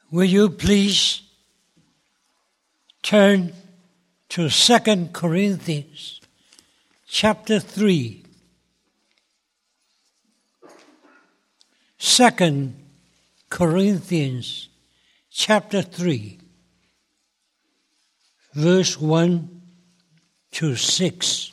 Will you please turn to 2 Corinthians chapter 3. 2 Corinthians chapter 3, verse 1 to 6.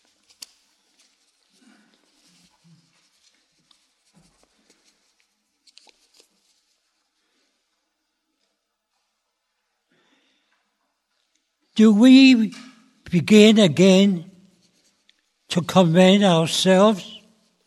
Do we begin again to commend ourselves?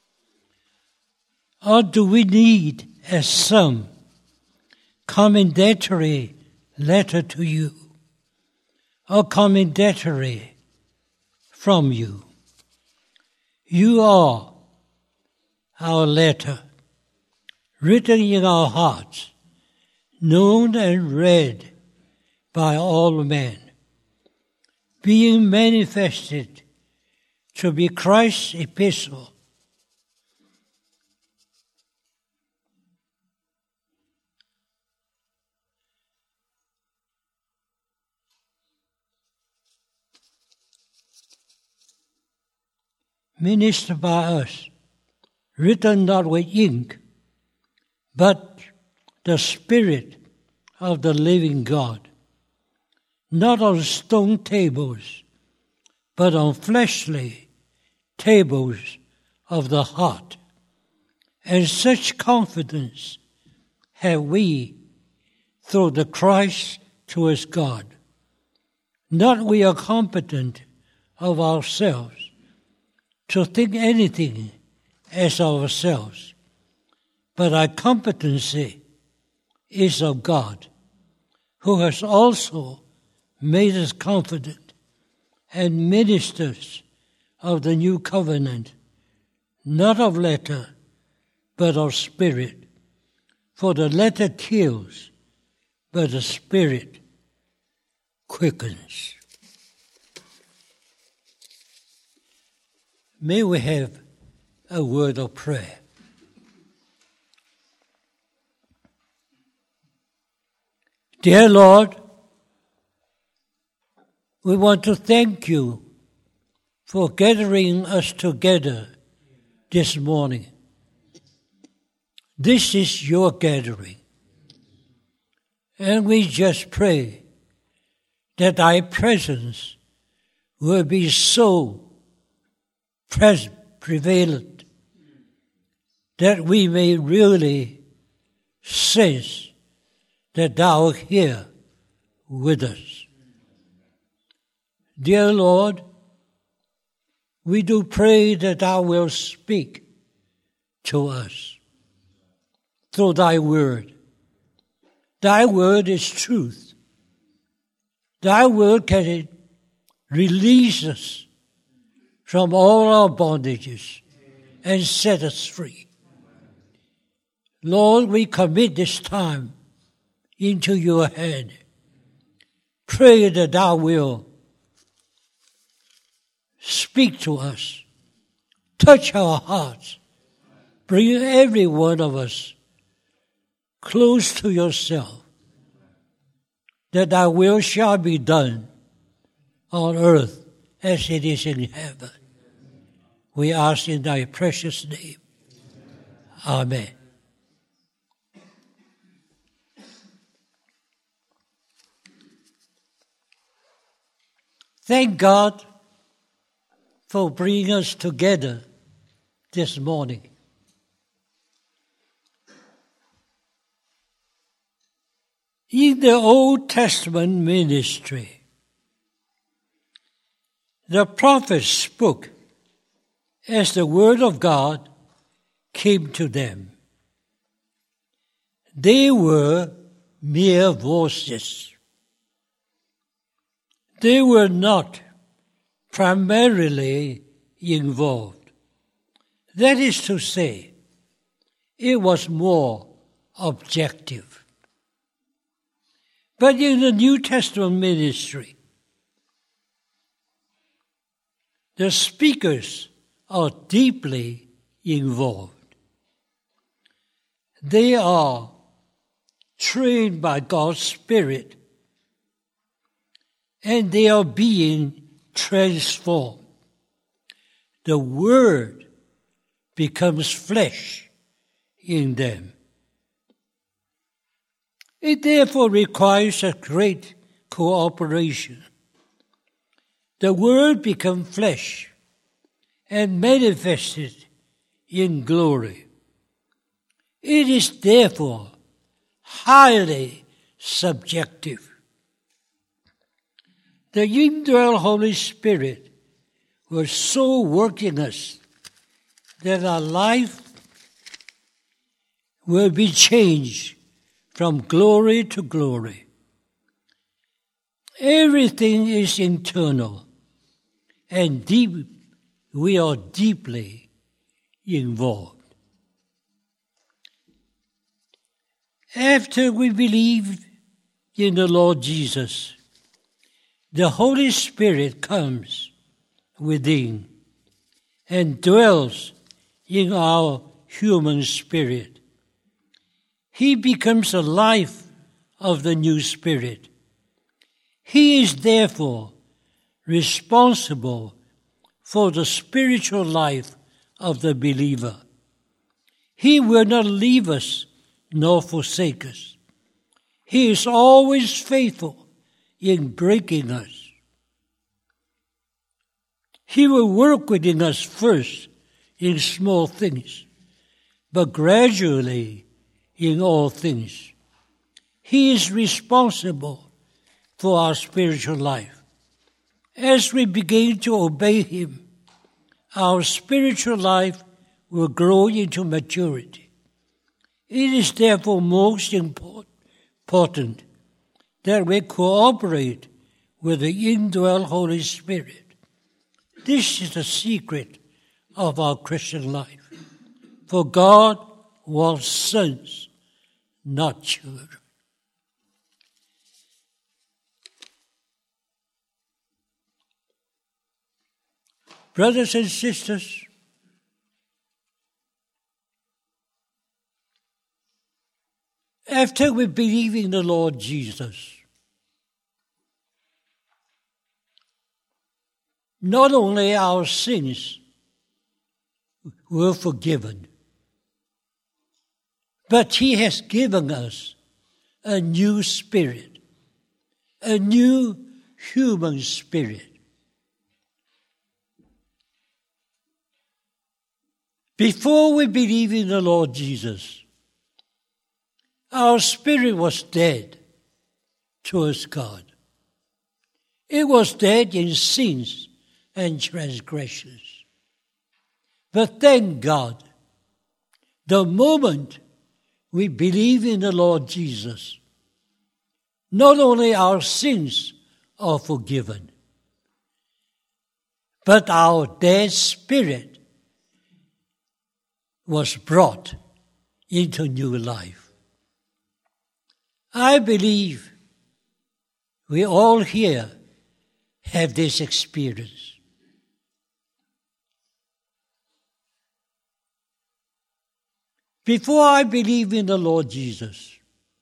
Or do we need, as some, commendatory letter to you, or commendatory from you? You are our letter, written in our hearts, known and read by all men, being manifested to be Christ's epistle, ministered by us, written not with ink, but the Spirit of the living God, not on stone tables, but on fleshly tables of the heart. And such confidence have we through the Christ towards God. Not we are competent of ourselves to think anything as ourselves, but our competency is of God, who has also made us confident and ministers of the new covenant, not of letter, but of spirit. For the letter kills, but the spirit quickens. May we have a word of prayer. Dear Lord, we want to thank you for gathering us together this morning. This is your gathering. And we just pray that thy presence will be so prevalent that we may really sense that thou art here with us. Dear Lord, we do pray that thou wilt speak to us through thy word. Thy word is truth. Thy word can release us from all our bondages and set us free. Lord, we commit this time into your hand. Pray that thou wilt speak to us, touch our hearts, bring every one of us close to yourself, that thy will shall be done on earth as it is in heaven. We ask in thy precious name. Amen. Thank God for bringing us together this morning. In the Old Testament ministry, the prophets spoke as the word of God came to them. They were mere voices. They were not primarily involved. That is to say, it was more objective. But in the New Testament ministry, the speakers are deeply involved. They are trained by God's Spirit, and they are being transformed. The Word becomes flesh in them. It therefore requires a great cooperation. The Word becomes flesh and manifested in glory. It is therefore highly subjective. The indwelt Holy Spirit will so work in us that our life will be changed from glory to glory. Everything is internal, and we are deeply involved. After we believe in the Lord Jesus, the Holy Spirit comes within and dwells in our human spirit. He becomes the life of the new spirit. He is therefore responsible for the spiritual life of the believer. He will not leave us nor forsake us. He is always faithful in breaking us. He will work within us first in small things, but gradually in all things. He is responsible for our spiritual life. As we begin to obey Him, our spiritual life will grow into maturity. It is therefore most important that we cooperate with the indwelt Holy Spirit. This is the secret of our Christian life. For God wants sons, not children. Brothers and sisters, after we believe in the Lord Jesus, not only our sins were forgiven, but He has given us a new spirit, a new human spirit. Before we believe in the Lord Jesus, our spirit was dead towards God. It was dead in sins and transgressions. But thank God, the moment we believe in the Lord Jesus, not only our sins are forgiven, but our dead spirit was brought into new life. I believe we all here have this experience. Before I believed in the Lord Jesus,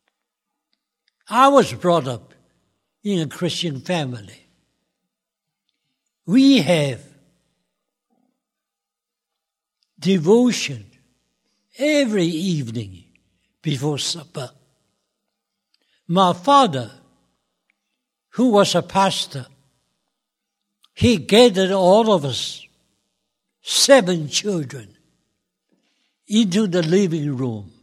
I was brought up in a Christian family. We have devotion every evening before supper. My father, who was a pastor, he gathered all of us, 7 children, into the living room.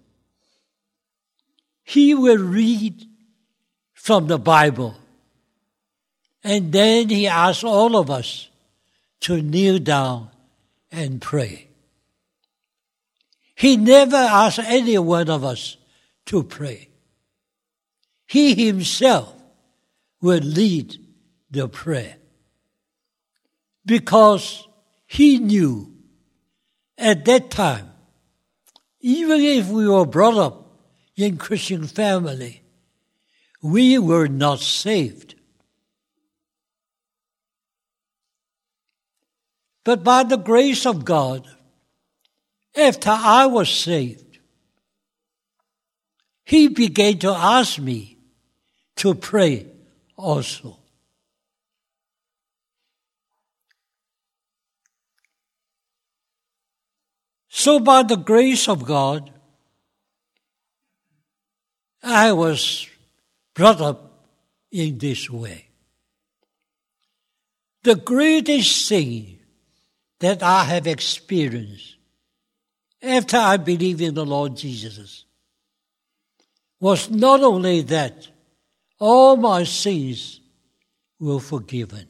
He would read from the Bible, and then he asked all of us to kneel down and pray. He never asked any one of us to pray. He himself would lead the prayer because he knew at that time, even if we were brought up in Christian family, we were not saved. But by the grace of God, after I was saved, he began to ask me to pray also. So by the grace of God, I was brought up in this way. The greatest thing that I have experienced after I believed in the Lord Jesus was not only that all my sins were forgiven.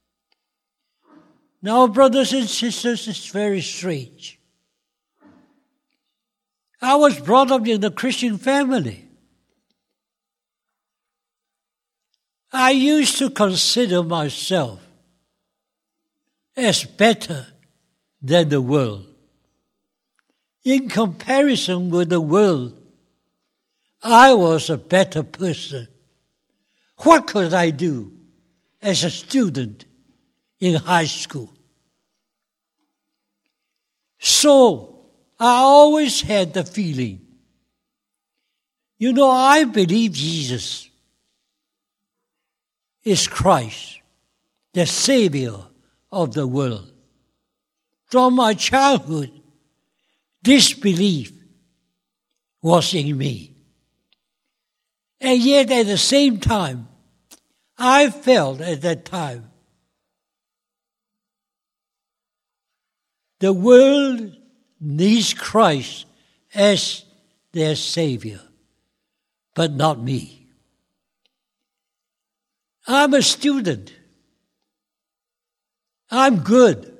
Now, brothers and sisters, it's very strange. I was brought up in a Christian family. I used to consider myself as better than the world. In comparison with the world, I was a better person. What could I do as a student in high school? So, I always had the feeling, I believe Jesus is Christ, the Savior of the world. From my childhood, this belief was in me. And yet at the same time, I felt at that time, the world needs Christ as their Savior, but not me. I'm a student. I'm good.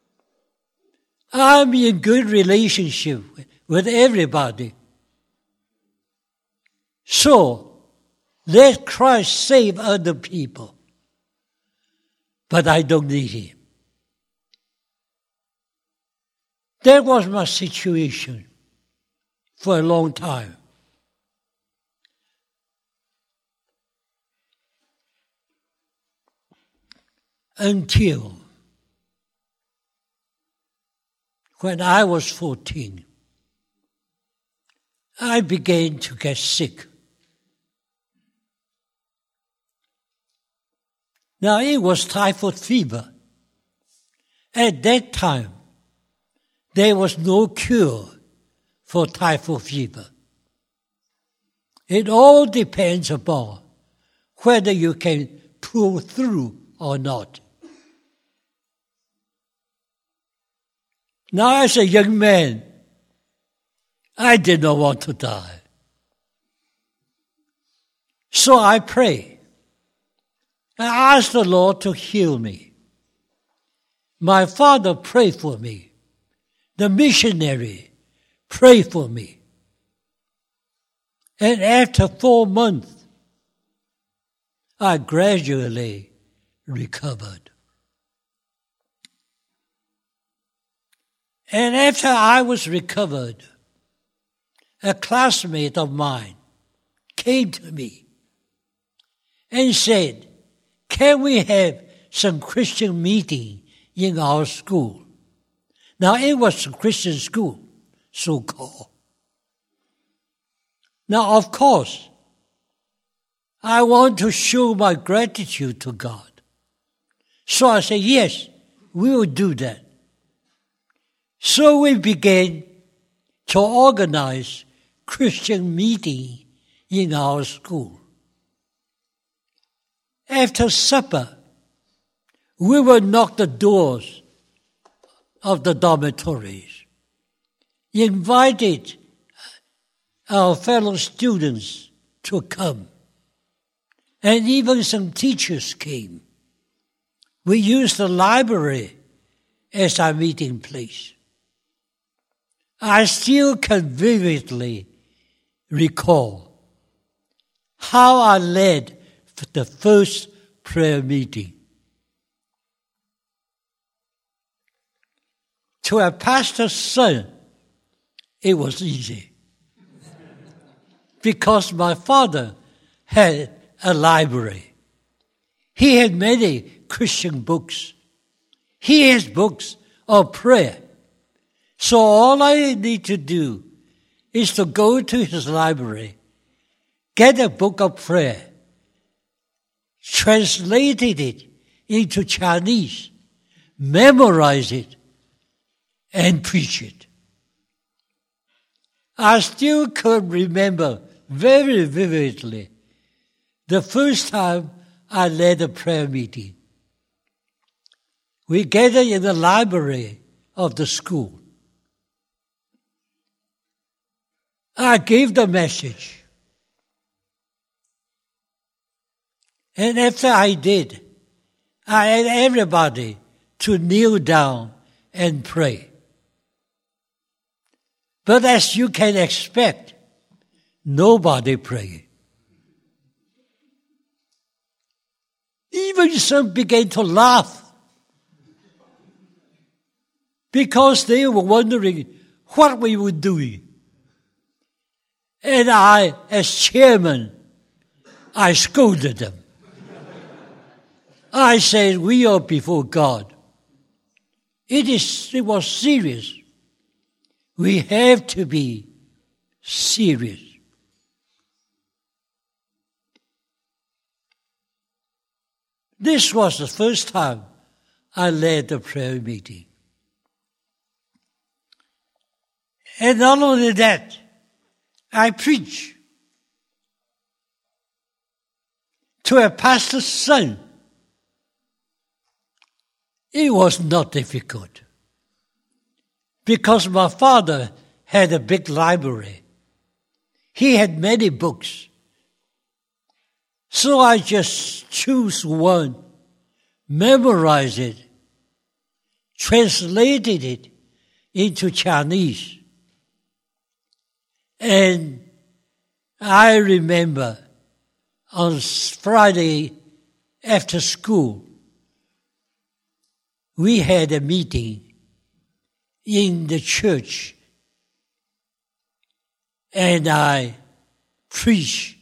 I'm in good relationship with everybody. So, let Christ save other people. But I don't need Him. That was my situation for a long time. Until when I was 14, I began to get sick. Now, it was typhoid fever. At that time, there was no cure for typhoid fever. It all depends upon whether you can pull through or not. Now, as a young man, I did not want to die. So I prayed. I asked the Lord to heal me. My father prayed for me. The missionary prayed for me. And after 4 months, I gradually recovered. And after I was recovered, a classmate of mine came to me and said, "Can we have some Christian meeting in our school?" Now, it was a Christian school, so-called. Now, of course, I want to show my gratitude to God. So I said, yes, we will do that. So we began to organize Christian meeting in our school. After supper, we would knock the doors of the dormitories, invited our fellow students to come, and even some teachers came. We used the library as our meeting place. I still can vividly recall how I led the first prayer meeting. To a pastor's son, it was easy. Because my father had a library. He had many Christian books. He has books of prayer. So all I need to do is to go to his library get a book of prayer, translated it into Chinese, memorize it, and preach it. I still could remember very vividly the first time I led a prayer meeting. We gathered in the library of the school. I gave the message. And after I did, I asked everybody to kneel down and pray. But as you can expect, nobody prayed. Even some began to laugh because they were wondering what we were doing. And I, as chairman, I scolded them. I said, we are before God. It was serious. We have to be serious. This was the first time I led a prayer meeting. And not only that, I preached to a pastor's son. It was not difficult because my father had a big library. He had many books. So I just choose one, memorized it, translated it into Chinese. And I remember on Friday after school, we had a meeting in the church, and I preached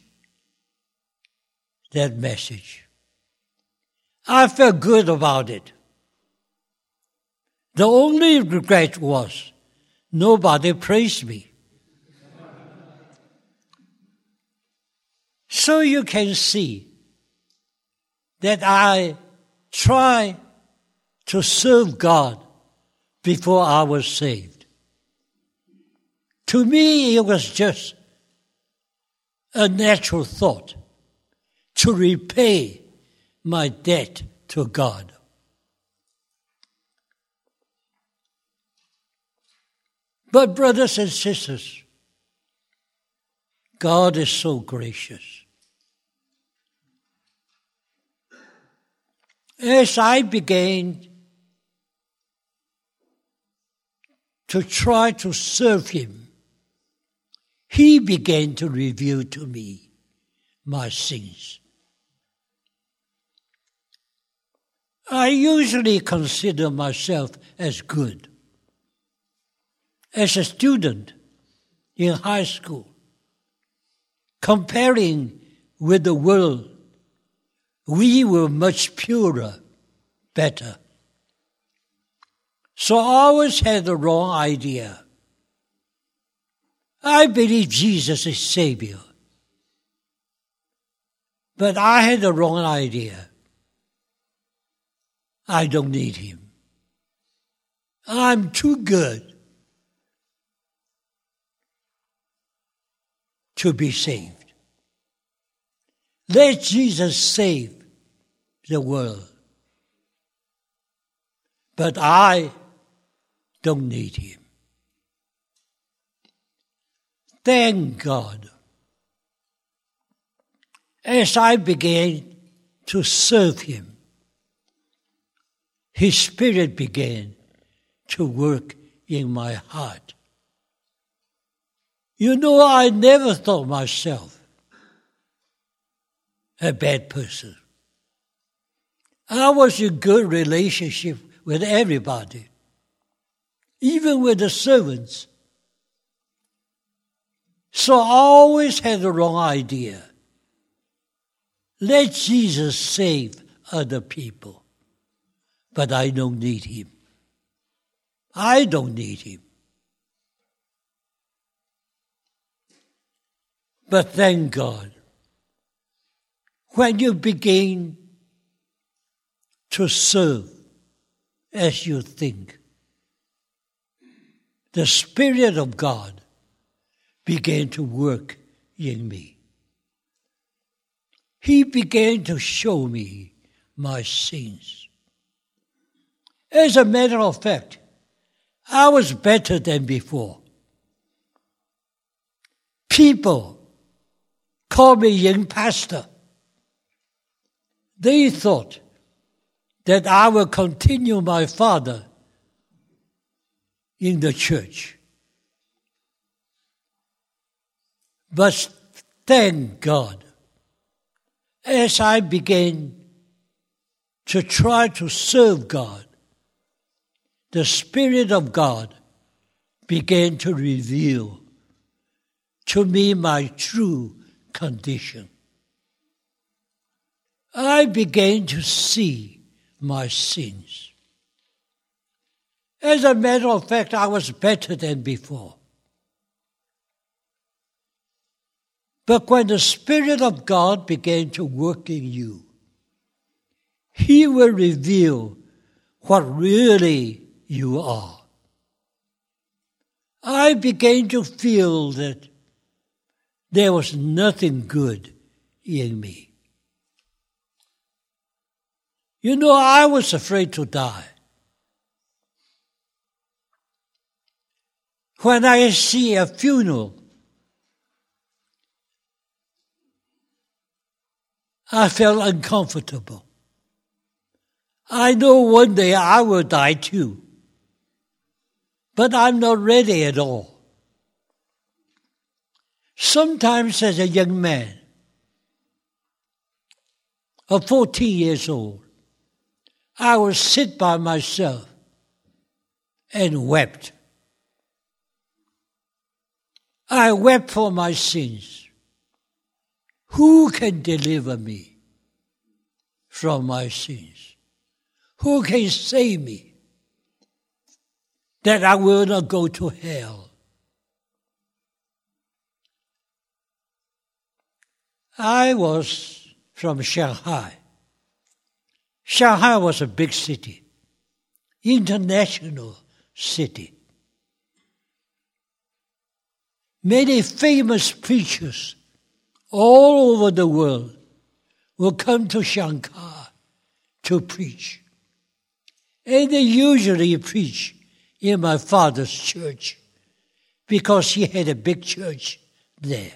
that message. I felt good about it. The only regret was nobody praised me. So you can see that I try to serve God before I was saved. To me, it was just a natural thought to repay my debt to God. But brothers and sisters, God is so gracious. As I began to try to serve Him, He began to reveal to me my sins. I usually consider myself as good. As a student in high school, comparing with the world, we were much purer, better. So I always had the wrong idea. I believe Jesus is Savior. But I had the wrong idea. I don't need Him. I'm too good to be saved. Let Jesus save the world. But I don't need Him. Thank God. As I began to serve Him, His Spirit began to work in my heart. You know, I never thought myself a bad person. I was in good relationship with everybody, even with the servants. So I always had the wrong idea. Let Jesus save other people, but I don't need Him. I don't need Him. But thank God, when you begin to serve as you think, the Spirit of God began to work in me. He began to show me my sins. As a matter of fact, I was better than before. People called me young pastor. They thought that I will continue my father in the church. But thank God, as I began to try to serve God, the Spirit of God began to reveal to me my true condition. I began to see my sins. As a matter of fact, I was better than before. But when the Spirit of God began to work in you, He will reveal what really you are. I began to feel that there was nothing good in me. You know, I was afraid to die. When I see a funeral, I felt uncomfortable. I know one day I will die too, but I'm not ready at all. Sometimes as a young man of 14 years old, I would sit by myself and wept. I wept for my sins. Who can deliver me from my sins? Who can save me that I will not go to hell? I was from Shanghai. Shanghai was a big city, international city. Many famous preachers all over the world will come to Shanghai to preach. And they usually preach in my father's church because he had a big church there.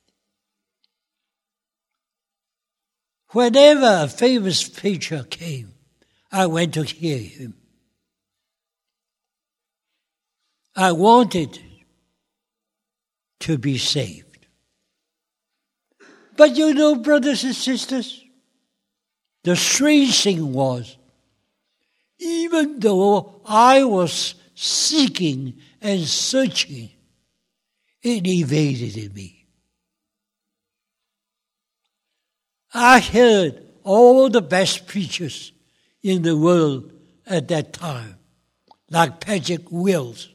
Whenever a famous preacher came, I went to hear him. I wanted to be saved. But you know, brothers and sisters, the strange thing was, even though I was seeking and searching, it evaded me. I heard all the best preachers in the world at that time, like Patrick Wills.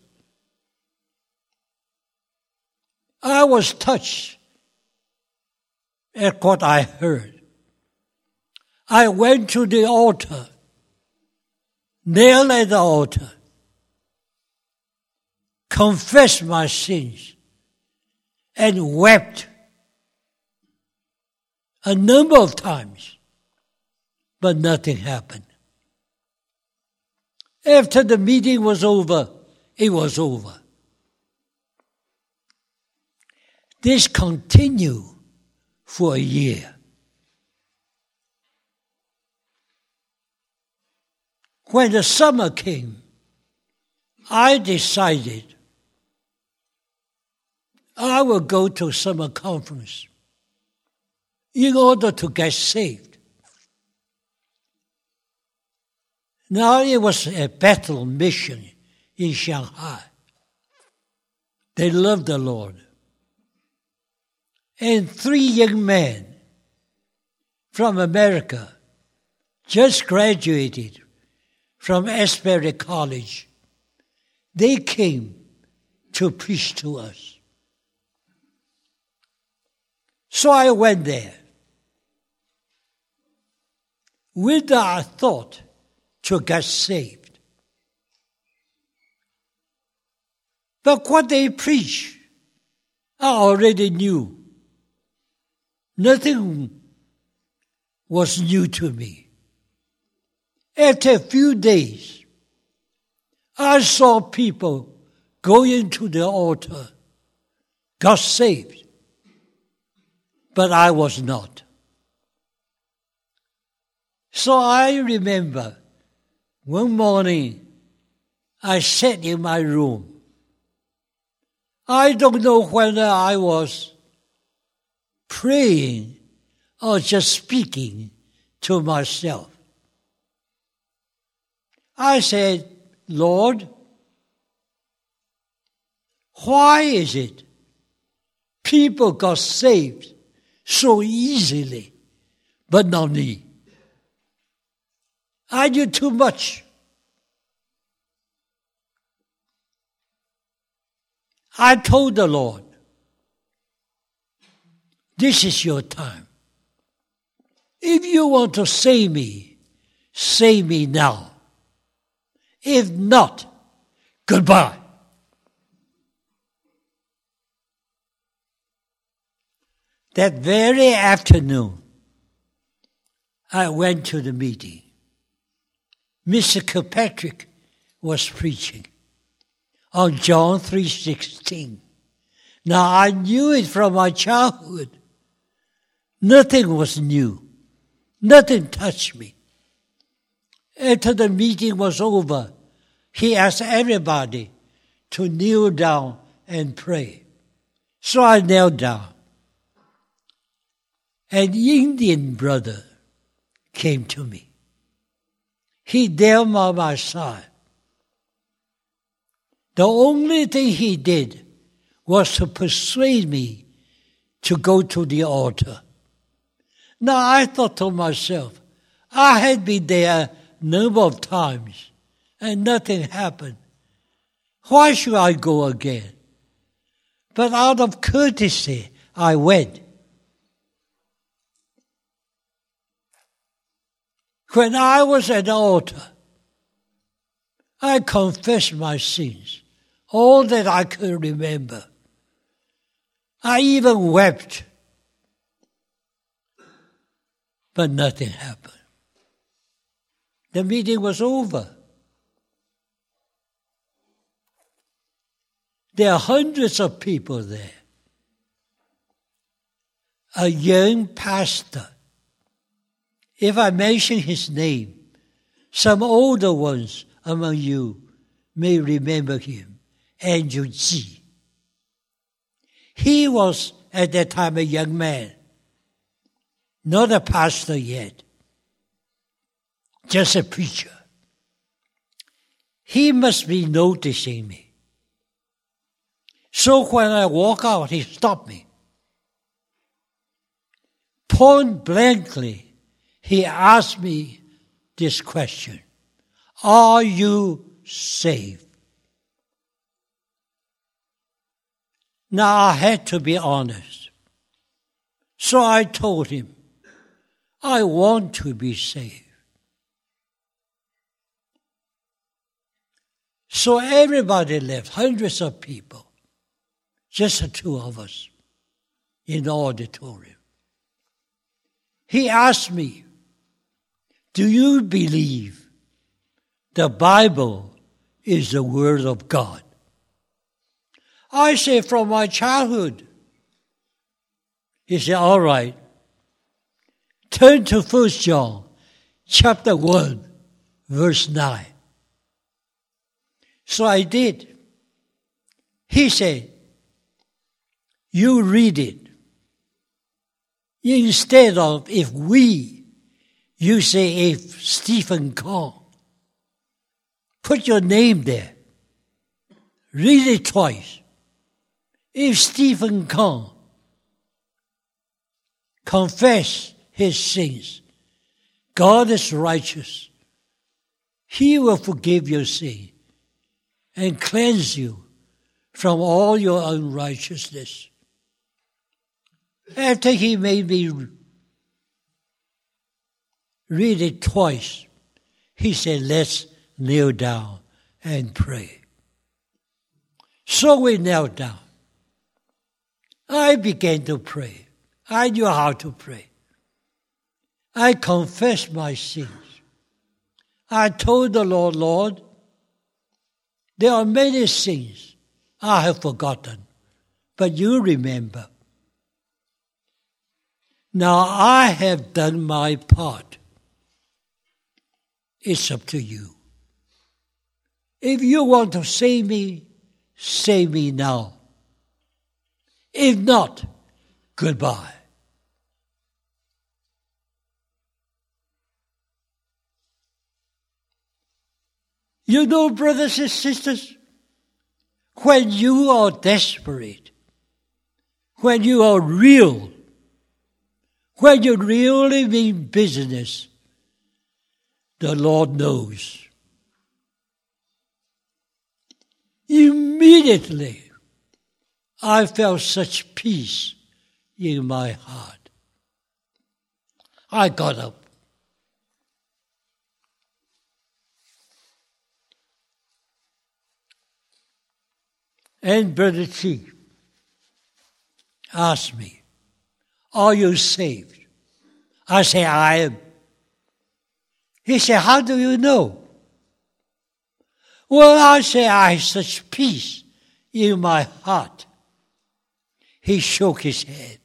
I was touched at what I heard. I went to the altar, knelt at the altar, confessed my sins, and wept a number of times, but nothing happened. After the meeting was over, it was over. This continued for a year. When the summer came, I decided I will go to a summer conference in order to get saved. Now it was a Bethel mission in Shanghai. They loved the Lord. And 3 young men from America just graduated from Asbury College. They came to preach to us. So I went there. without a thought to get saved. But what they preach, I already knew. Nothing was new to me. After a few days, I saw people going to the altar, got saved, but I was not. So I remember one morning I sat in my room. I don't know whether I was praying or just speaking to myself. I said, Lord, why is it people got saved so easily, but not me? I do too much. I told the Lord, this is your time. If you want to save me now. If not, goodbye. That very afternoon, I went to the meeting. Mr. Kirkpatrick was preaching on John 3:16. Now, I knew it from my childhood. Nothing was new. Nothing touched me. After the meeting was over, he asked everybody to kneel down and pray. So I knelt down. An Indian brother came to me. He knelt by my side. The only thing he did was to persuade me to go to the altar. Now I thought to myself, I had been there a number of times and nothing happened. Why should I go again? But out of courtesy, I went. When I was at the altar, I confessed my sins, all that I could remember. I even wept, but nothing happened. The meeting was over. There are hundreds of people there. A young pastor. If I mention his name, some older ones among you may remember him, Andrew G. He was at that time a young man, not a pastor yet, just a preacher. He must be noticing me. So when I walk out, he stopped me. Point blankly, he asked me this question: are you saved? Now I had to be honest. So I told him, I want to be saved. So everybody left, hundreds of people, just the two of us in the auditorium. He asked me, do you believe the Bible is the Word of God? I said, from my childhood. He said, all right. Turn to 1 John chapter 1, verse 9. So I did. He said, you read it. Instead of if we, you say if Stephen Kong. Put your name there. Read it twice. If Stephen Kong confess his sins, God is righteous. He will forgive your sin and cleanse you from all your unrighteousness. After he made me read it twice. He said, let's kneel down and pray. So we knelt down. I began to pray. I knew how to pray. I confessed my sins. I told the Lord, Lord, there are many sins I have forgotten, but you remember. Now I have done my part. It's up to you. If you want to save me now. If not, goodbye. You know, brothers and sisters, when you are desperate, when you are real, when you really mean business, the Lord knows. Immediately, I felt such peace in my heart. I got up. And Brother T asked me, are you saved? I said, I am. He said, how do you know? Well, I say, I have such peace in my heart. He shook his head.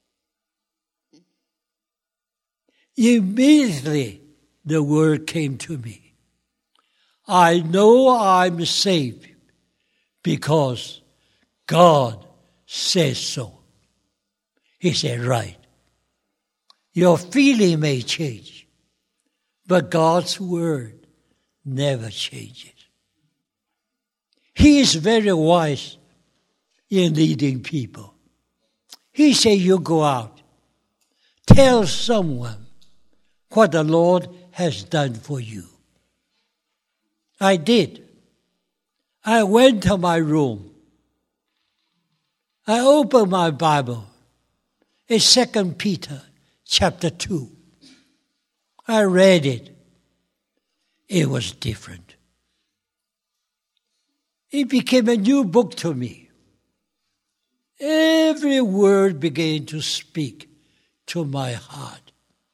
Immediately, the word came to me. I know I'm saved because God says so. He said, right. Your feeling may change, but God's word never changes. He is very wise in leading people. He said, you go out, tell someone what the Lord has done for you. I did. I went to my room. I opened my Bible. It's 2 Peter chapter 2. I read it. It was different. It became a new book to me. Every word began to speak to my heart.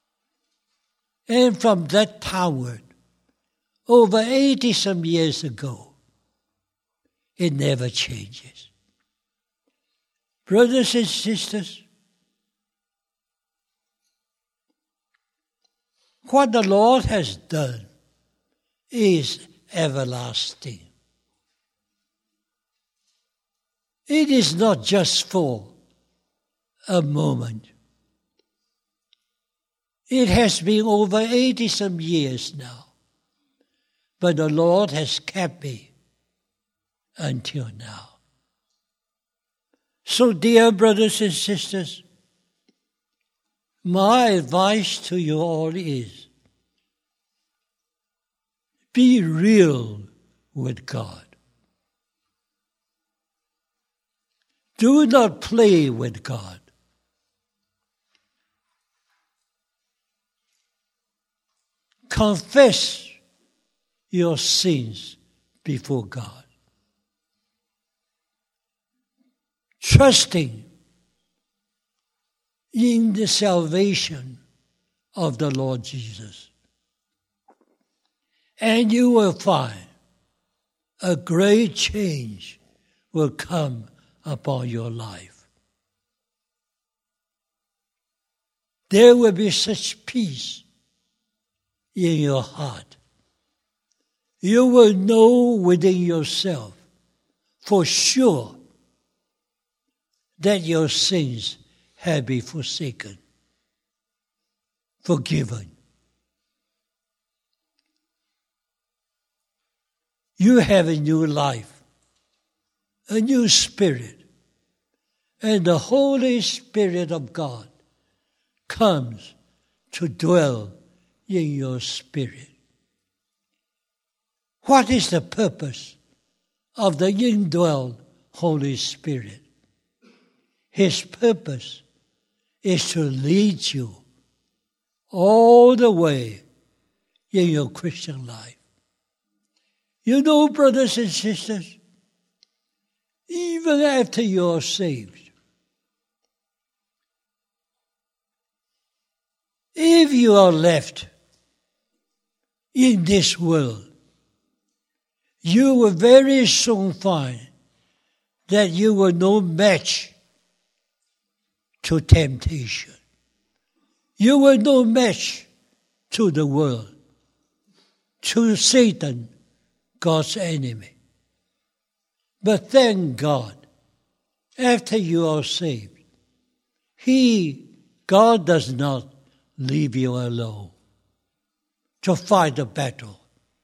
And from that time, over 80-some years ago, it never changes. Brothers and sisters, what the Lord has done is everlasting. It is not just for a moment. It has been over 80-some years now, but the Lord has kept me until now. So, dear brothers and sisters, my advice to you all is, be real with God. Do not play with God. Confess your sins before God. Trusting in the salvation of the Lord Jesus. And you will find a great change will come upon your life. There will be such peace in your heart. You will know within yourself for sure that your sins have been forsaken, forgiven. You have a new life, a new spirit, and the Holy Spirit of God comes to dwell in your spirit. What is the purpose of the indwelled Holy Spirit? His purpose is to lead you all the way in your Christian life. You know, brothers and sisters, even after you're saved, if you are left in this world, you will very soon find that you were no match to temptation. You were no match to the world, to Satan, God's enemy. But thank God, after you are saved, God does not leave you alone to fight the battle.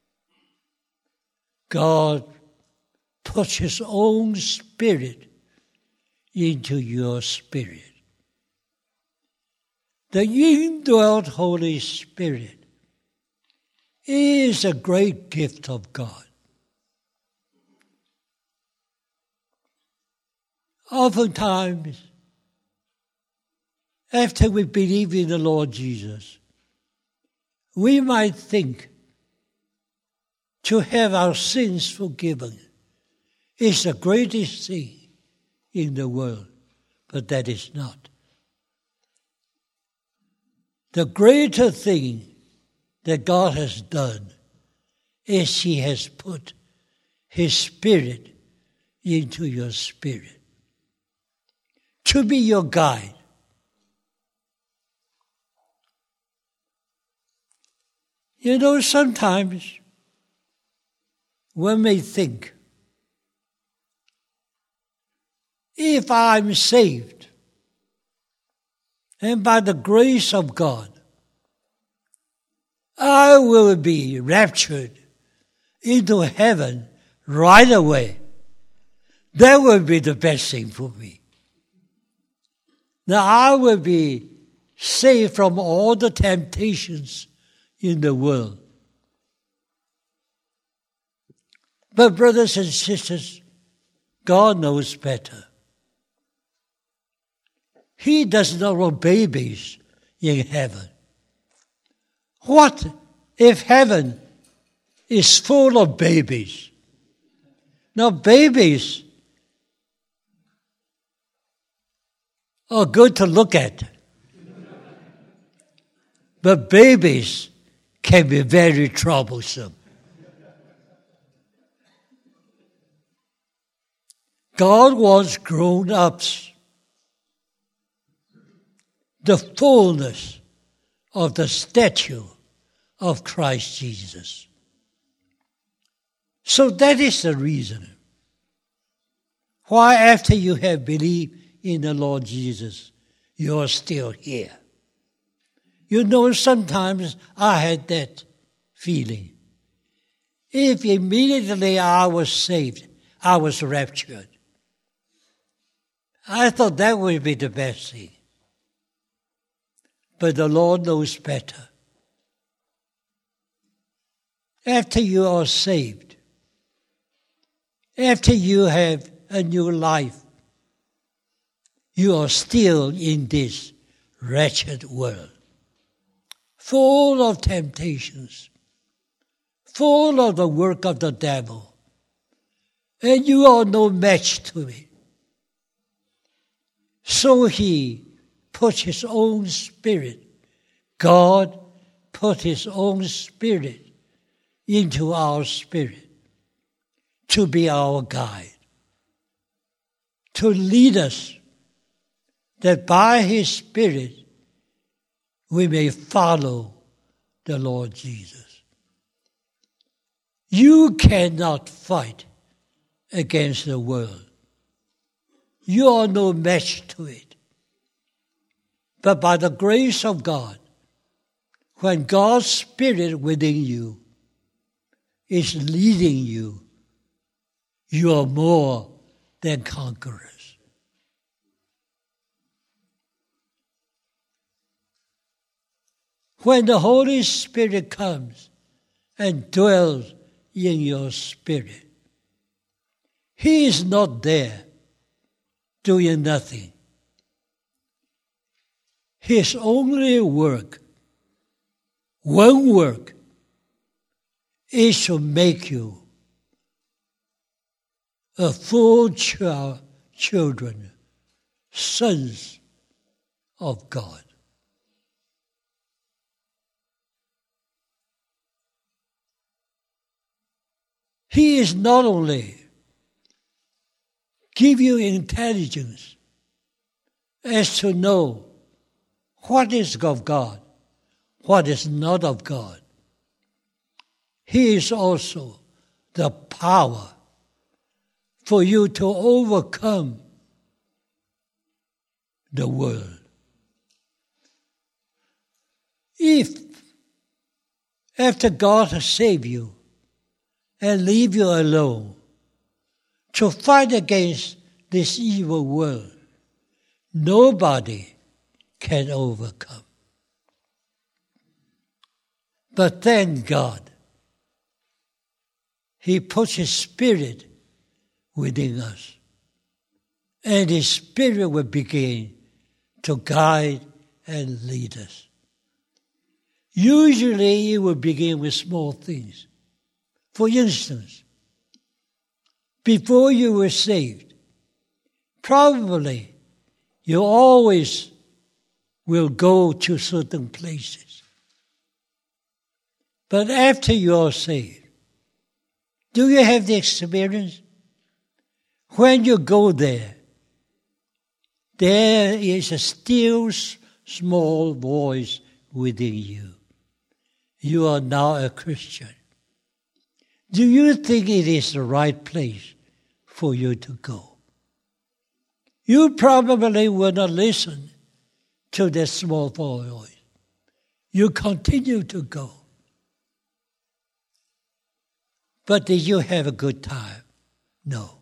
God puts His own Spirit into your spirit. The indwelt Holy Spirit is a great gift of God. Oftentimes, after we believe in the Lord Jesus, we might think to have our sins forgiven is the greatest thing in the world, but that is not. The greater thing that God has done is He has put His Spirit into your spirit to be your guide. You know, sometimes one may think, if I'm saved, and by the grace of God, I will be raptured into heaven right away, that would be the best thing for me. Now I will be saved from all the temptations in the world. But brothers and sisters, God knows better. He does not want babies in heaven. What if heaven is full of babies? Now, babies are good to look at, but babies can be very troublesome. God wants grown-ups, the fullness of the stature of Christ Jesus. So that is the reason why after you have believed in the Lord Jesus, you are still here. You know, sometimes I had that feeling. If immediately I was saved, I was raptured, I thought that would be the best thing. But the Lord knows better. After you are saved, after you have a new life, you are still in this wretched world, full of temptations, full of the work of the devil, and you are no match to it. So He put His own Spirit, God put His own Spirit into our spirit to be our guide, to lead us, that by His Spirit we may follow the Lord Jesus. You cannot fight against the world. You are no match to it. But by the grace of God, when God's Spirit within you is leading you, you are more than conquerors. When the Holy Spirit comes and dwells in your spirit, He is not there doing nothing. His only work, one work, is to make you a full children, sons of God. He is not only give you intelligence as to know what is of God, what is not of God. He is also the power for you to overcome the world. If, after God has saved you and leave you alone to fight against this evil world, nobody can overcome. But thank God, He puts His Spirit within us. And His Spirit will begin to guide and lead us. Usually it will begin with small things. For instance, before you were saved, probably you always will go to certain places. But after you are saved, do you have the experience? When you go there, there is a still small voice within you. You are now a Christian. Do you think it is the right place for you to go? You probably will not listen to that small voice. You continue to go. But did you have a good time? No.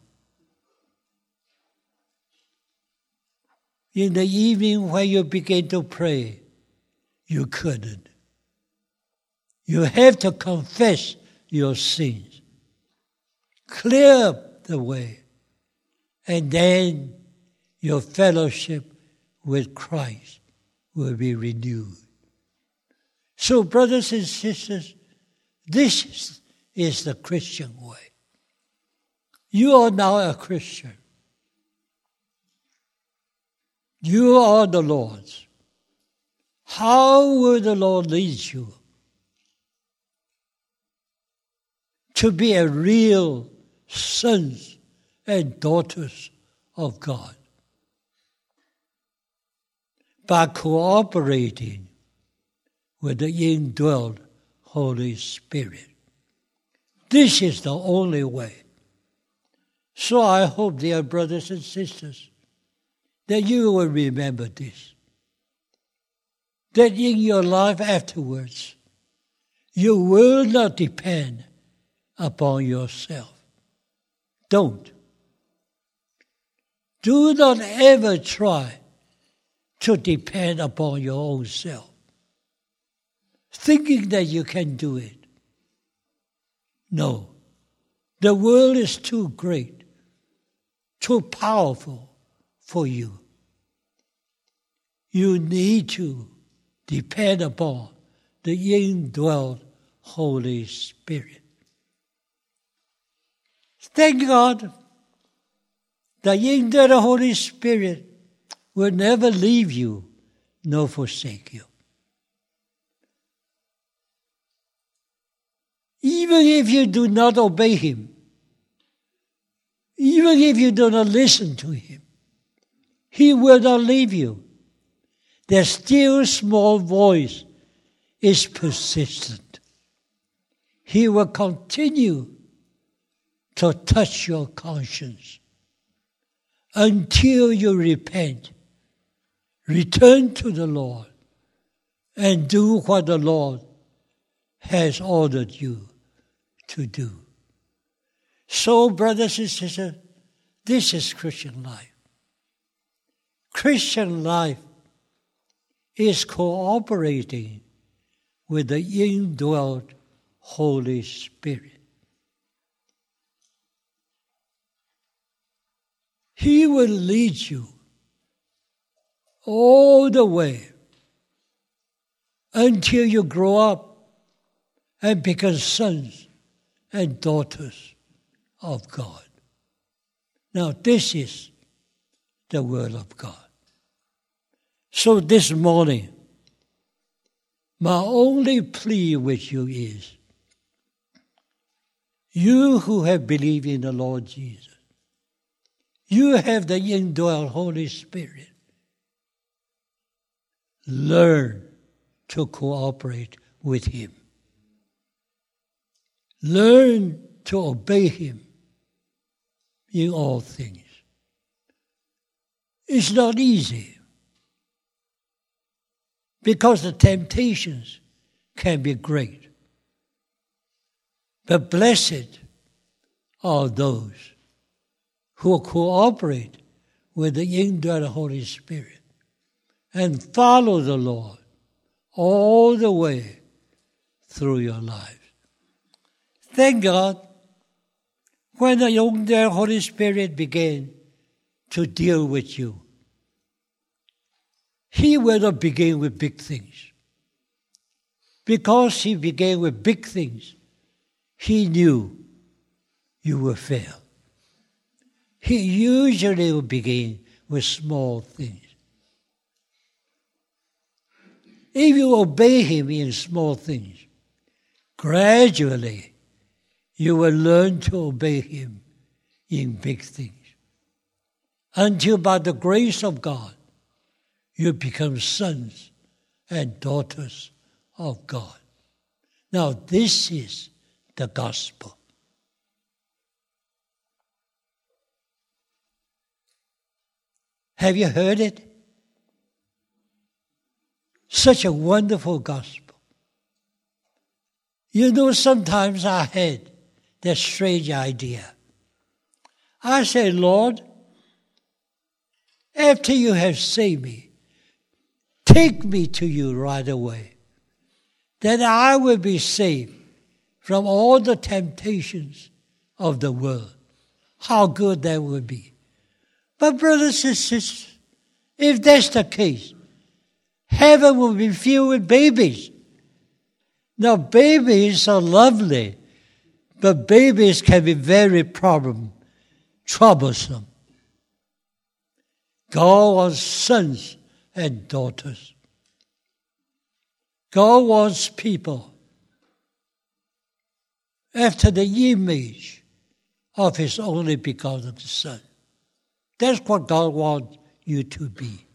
In the evening when you begin to pray, you couldn't. You have to confess your sins, clear up the way, and then your fellowship with Christ will be renewed. So, brothers and sisters, this is the Christian way. You are now a Christian. You are the Lord's. How will the Lord lead you to be a real sons and daughters of God? By cooperating with the indwelt Holy Spirit. This is the only way. So I hope, dear brothers and sisters, that you will remember this. That in your life afterwards, you will not depend upon yourself. Don't. Do not ever try to depend upon your own self, thinking that you can do it. No. The world is too great, too powerful for you. You need to depend upon the indwelt Holy Spirit. Thank God, the indwelt Holy Spirit will never leave you nor forsake you. Even if you do not obey Him, even if you do not listen to Him, He will not leave you. The still small voice is persistent. He will continue to touch your conscience until you repent, return to the Lord, and do what the Lord has ordered you to do. So, brothers and sisters, this is Christian life. Christian life is cooperating with the indwelt Holy Spirit. He will lead you all the way until you grow up and become sons and daughters of God. Now, this is the Word of God. So this morning, my only plea with you is, you who have believed in the Lord Jesus, you have the indwelt Holy Spirit. Learn to cooperate with Him. Learn to obey Him in all things. It's not easy because the temptations can be great. But blessed are those who cooperate with the indwelt Holy Spirit and follow the Lord all the way through your lives. Thank God, when the indwelt Holy Spirit began to deal with you, He will not begin with big things. Because He began with big things, He knew you will fail. He usually will begin with small things. If you obey Him in small things, gradually you will learn to obey Him in big things. Until by the grace of God, you become sons and daughters of God. Now, this is the gospel. Have you heard it? Such a wonderful gospel. You know, sometimes I had that strange idea. I said, Lord, after you have saved me, take me to you right away, that I will be saved from all the temptations of the world. How good that would be. But brothers and sisters, if that's the case, heaven will be filled with babies. Now, babies are lovely, but babies can be very troublesome. God wants sons and daughters. God wants people after the image of His only begotten Son. That's what God wants you to be.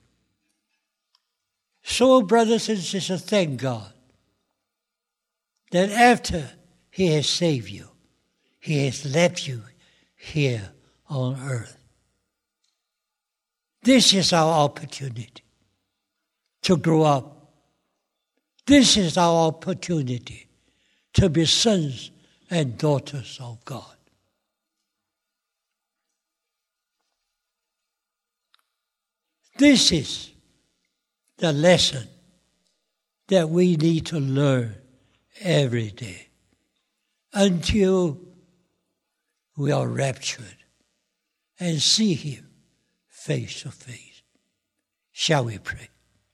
So, brothers and sisters, thank God that after He has saved you, He has left you here on earth. This is our opportunity to grow up. This is our opportunity to be sons and daughters of God. This is the lesson that we need to learn every day until we are raptured and see Him face to face. Shall we pray?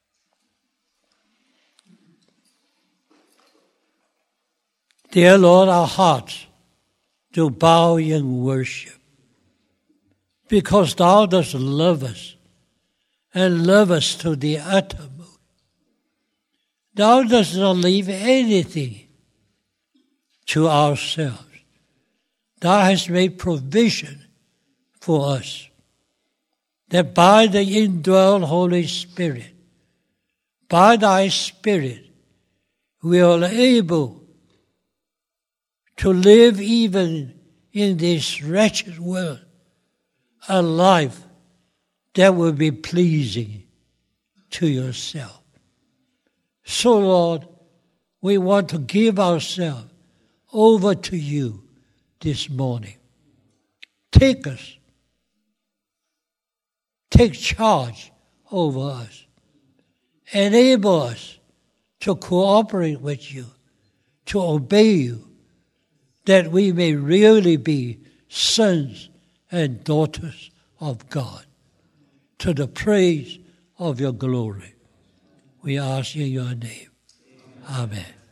Dear Lord, our hearts do bow in worship because Thou dost love us and love us to the uttermost. Thou dost not leave anything to ourselves. Thou hast made provision for us that by the indwelt Holy Spirit, by Thy Spirit, we are able to live even in this wretched world a life that will be pleasing to Yourself. So, Lord, we want to give ourselves over to You this morning. Take us. Take charge over us. Enable us to cooperate with You, to obey You, that we may really be sons and daughters of God, to the praise of Your glory. We ask in Your name. Amen.